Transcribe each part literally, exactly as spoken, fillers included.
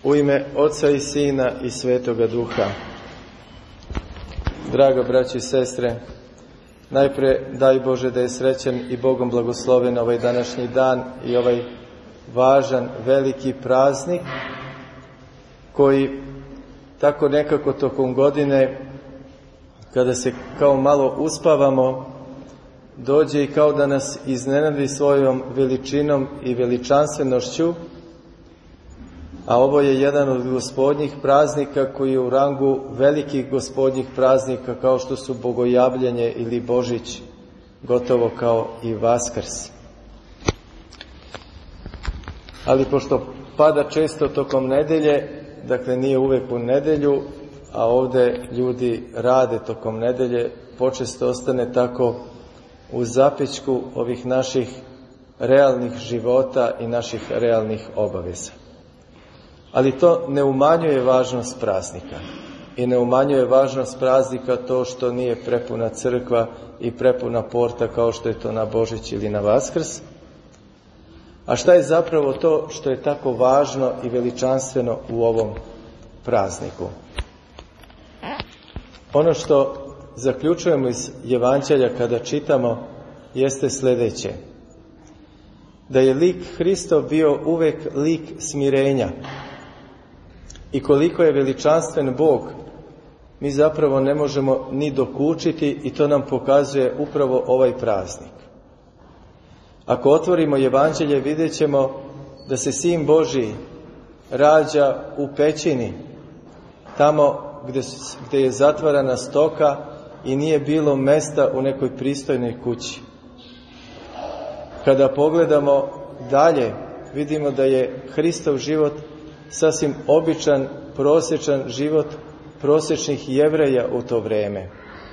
U ime Oca i Sina i Svetoga Duha. Draga braći i sestre, najprije daj Bože da je srećan i Bogom blagosloven ovaj današnji dan i ovaj važan, veliki praznik koji tako nekako tokom godine, kada se kao malo uspavamo, dođe i kao da nas iznenadi svojom veličinom i veličanstvenošću, a ovo je jedan od gospodnjih praznika koji je u rangu velikih gospodnjih praznika kao što su Bogojavljenje ili Božić, gotovo kao i Vaskrs. Ali pošto pada često tokom nedelje, dakle nije uvek u nedelju, a ovde ljudi rade tokom nedelje, počesto ostane tako u zapećku ovih naših realnih života i naših realnih obaveza. Ali to ne umanjuje važnost praznika. I ne umanjuje važnost praznika to što nije prepuna crkva i prepuna porta kao što je to na Božić ili na Vaskrs. A šta je zapravo to što je tako važno i veličanstveno u ovom prazniku? Ono što zaključujemo iz Evanđelja kada čitamo jeste sljedeće. Da je lik Hristov bio uvek lik smirenja. I koliko je veličanstven Bog, mi zapravo ne možemo ni dokučiti i to nam pokazuje upravo ovaj praznik. Ako otvorimo Evanđelje, vidjet ćemo da se Sin Božji rađa u pećini, tamo gdje, gdje je zatvarana stoka i nije bilo mesta u nekoj pristojnoj kući. Kada pogledamo dalje, vidimo da je Hristov život sasvim običan, prosječan život prosječnih Jevreja u to vrijeme.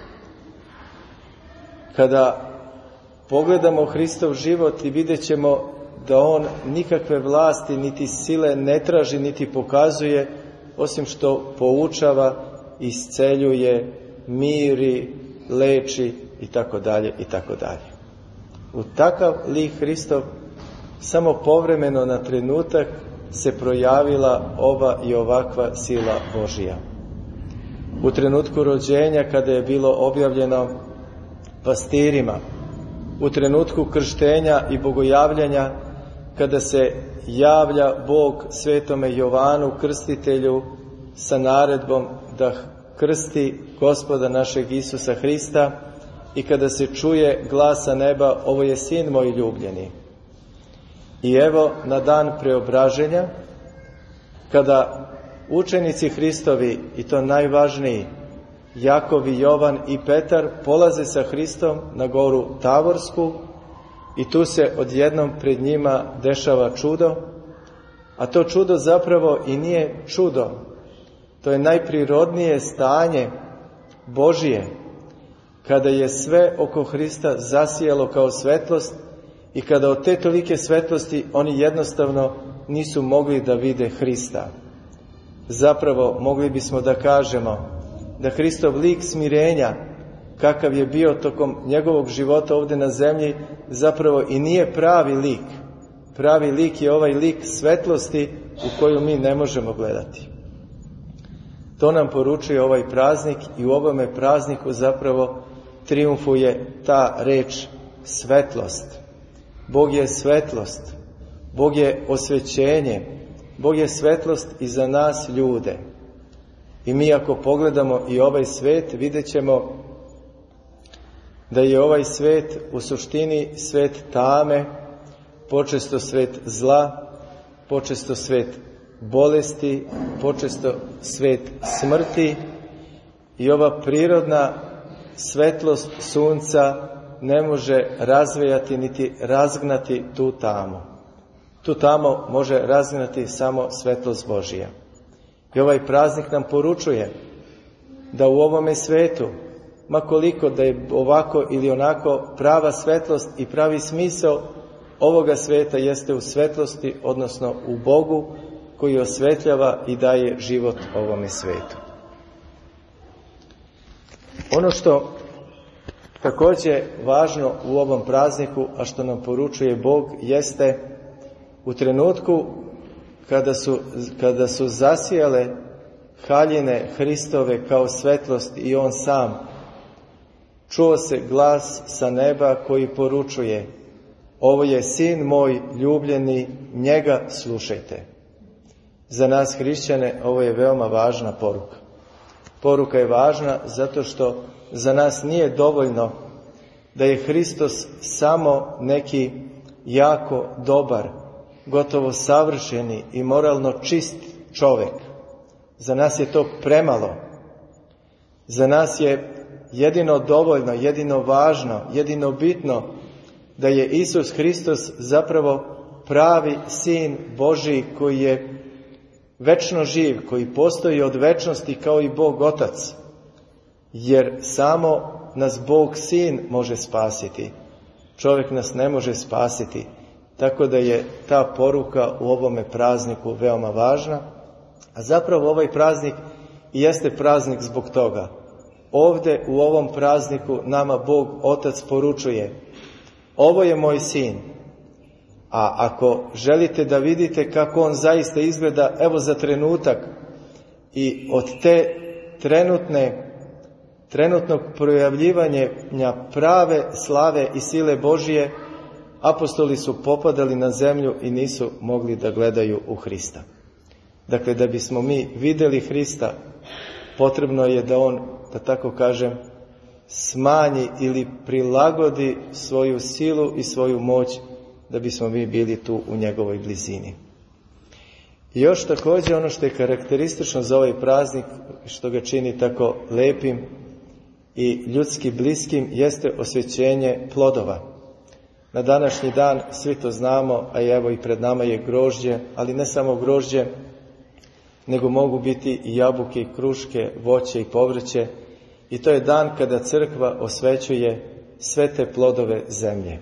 Kada pogledamo Hristov život i vidjet ćemo da on nikakve vlasti niti sile ne traži niti pokazuje, osim što poučava, isceljuje, miri, leči i tako dalje i tako dalje. U takav lik Hristov samo povremeno na trenutak se projavila ova i ovakva sila Božija. U trenutku rođenja, kada je bilo objavljeno pastirima, u trenutku krštenja i bogojavljanja, kada se javlja Bog svetome Jovanu krstitelju sa naredbom da krsti Gospoda našeg Isusa Hrista i kada se čuje glasa neba, ovo je Sin moj ljubljeni. I evo na dan preobraženja, kada učenici Hristovi, i to najvažniji, Jakov i Jovan i Petar, polaze sa Hristom na goru Tavorsku i tu se odjednom pred njima dešava čudo, a to čudo zapravo i nije čudo. To je najprirodnije stanje Božije, kada je sve oko Hrista zasijalo kao svetlost i kada od te tolike svetlosti oni jednostavno nisu mogli da vide Hrista. Zapravo mogli bismo da kažemo da Hristov lik smirenja, kakav je bio tokom njegovog života ovdje na zemlji, zapravo i nije pravi lik. Pravi lik je ovaj lik svetlosti u koju mi ne možemo gledati. To nam poručuje ovaj praznik i u ovome prazniku zapravo triumfuje ta reč svetlost. Bog je svetlost, Bog je osvećenje, Bog je svetlost i za nas ljude. I mi ako pogledamo i ovaj svet, vidjet ćemo da je ovaj svet u suštini svet tame, počesto svet zla, počesto svet bolesti, počesto svet smrti i ova prirodna svetlost sunca ne može razvejati niti razgnati tu tamu. Tu tamo može razgnati samo svetlost Božija. I ovaj praznik nam poručuje da u ovome svetu, ma koliko da je ovako ili onako, prava svetlost i pravi smisao ovoga sveta jeste u svetlosti, odnosno u Bogu koji osvetljava i daje život ovome svetu. Ono što također važno u ovom prazniku, a što nam poručuje Bog, jeste u trenutku kada su, kada su zasijale haljine Hristove kao svetlost i on sam, čuo se glas sa neba koji poručuje: ovo je sin moj ljubljeni, njega slušajte. Za nas hrišćane ovo je veoma važna poruka. Poruka je važna zato što za nas nije dovoljno da je Hristos samo neki jako dobar, gotovo savršeni i moralno čist čovjek. Za nas je to premalo. Za nas je jedino dovoljno, jedino važno, jedino bitno da je Isus Hristos zapravo pravi Sin Božji koji je večno živ, koji postoji od večnosti kao i Bog Otac. Jer samo nas Bog Sin može spasiti. Čovjek nas ne može spasiti. Tako da je ta poruka u ovome prazniku veoma važna. A zapravo ovaj praznik i jeste praznik zbog toga. Ovdje u ovom prazniku nama Bog Otac poručuje: ovo je moj sin. A ako želite da vidite kako on zaista izgleda, evo za trenutak, i od te trenutne, trenutnog projavljivanja prave slave i sile Božije, apostoli su popadali na zemlju i nisu mogli da gledaju u Hrista. Dakle, da bismo mi vidjeli Hrista, potrebno je da on, da tako kažem, smanji ili prilagodi svoju silu i svoju moć da bismo mi bili tu u njegovoj blizini. I još također ono što je karakteristično za ovaj praznik, što ga čini tako lepim i ljudski bliskim, jeste osvećenje plodova. Na današnji dan, svi to znamo, a evo i pred nama je grožđe, ali ne samo grožđe, nego mogu biti i jabuke i kruške, voće i povrće. I to je dan kada crkva osvećuje sve te plodove zemlje.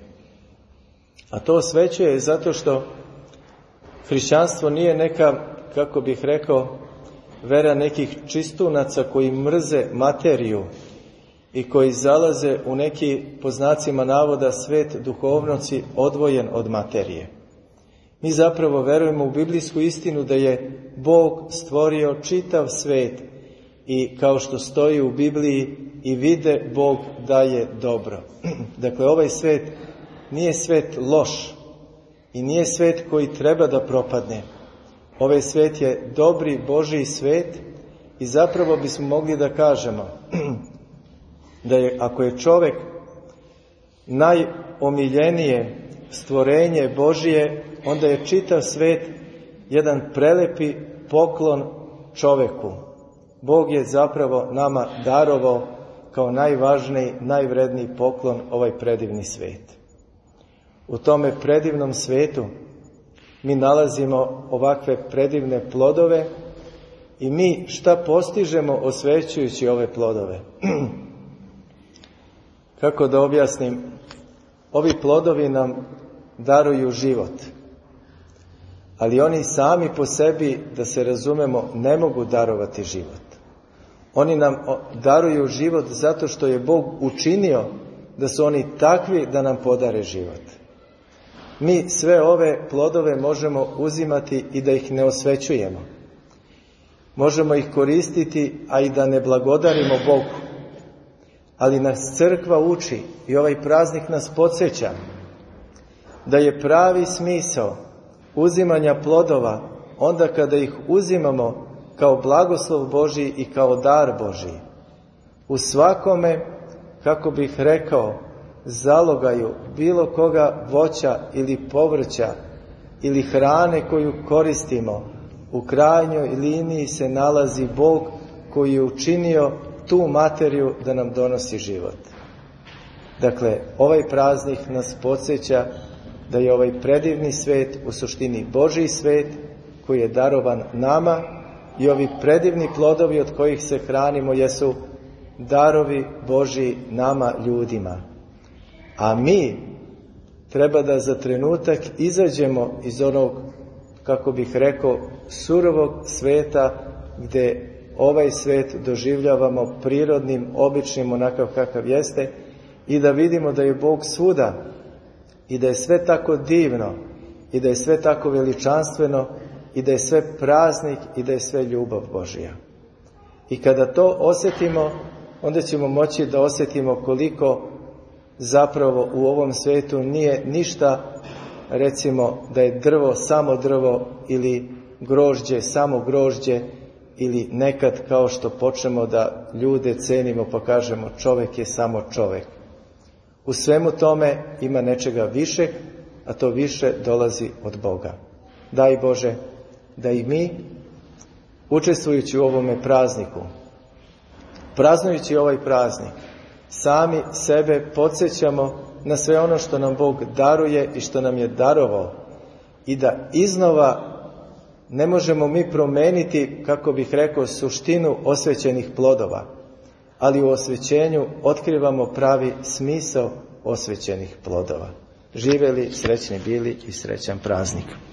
A to osvećuje zato što hrišćanstvo nije neka, kako bih rekao, vera nekih čistunaca koji mrze materiju i koji zalaze u neki, po znacima navoda, svet duhovnoci odvojen od materije. Mi zapravo verujemo u biblijsku istinu da je Bog stvorio čitav svet i kao što stoji u Bibliji, i vide Bog da je dobro. Dakle, ovaj svet nije svet loš i nije svet koji treba da propadne. Ovaj svet je dobri Božji svet i zapravo bismo mogli da kažemo da je, ako je čovjek najomiljenije stvorenje Božije, onda je čitav svet jedan prelepi poklon čovjeku. Bog je zapravo nama darovao kao najvažniji, najvredniji poklon ovaj predivni svet. U tome predivnom svetu mi nalazimo ovakve predivne plodove i mi šta postižemo osvećujući ove plodove? Kako da objasnim? Ovi plodovi nam daruju život. Ali oni sami po sebi, da se razumemo, ne mogu darovati život. Oni nam daruju život zato što je Bog učinio da su oni takvi da nam podare život. Mi sve ove plodove možemo uzimati i da ih ne osvećujemo. Možemo ih koristiti, a i da ne blagodarimo Bogu. Ali nas crkva uči i ovaj praznik nas podsjeća da je pravi smisao uzimanja plodova onda kada ih uzimamo kao blagoslov Božji i kao dar Božji. U svakome, kako bih rekao, zalogaju bilo koga voća ili povrća ili hrane koju koristimo, u krajnjoj liniji se nalazi Bog koji je učinio tu materiju da nam donosi život. Dakle, ovaj praznik nas podsjeća da je ovaj predivni svet u suštini Božji svet koji je darovan nama i ovi predivni plodovi od kojih se hranimo jesu darovi Božji nama ljudima. A mi treba da za trenutak izađemo iz onog, kako bih rekao, surovog sveta gdje ovaj svet doživljavamo prirodnim, običnim, onakav kakav jeste, i da vidimo da je Bog svuda i da je sve tako divno i da je sve tako veličanstveno i da je sve praznik i da je sve ljubav Božja. I kada to osjetimo, onda ćemo moći da osjetimo koliko zapravo u ovom svijetu nije ništa, recimo da je drvo samo drvo ili grožđe samo grožđe, ili nekad kao što počnemo da ljude cenimo pa kažemo čovjek je samo čovjek. U svemu tome ima nečega višeg, a to više dolazi od Boga. Daj Bože da i mi, učestvujući u ovome prazniku, praznujući ovaj praznik, sami sebe podsjećamo na sve ono što nam Bog daruje i što nam je darovao, i da iznova ne možemo mi promeniti, kako bih rekao, suštinu osvećenih plodova, ali u osvećenju otkrivamo pravi smisao osvećenih plodova. Živjeli, srećni bili i srećan praznik.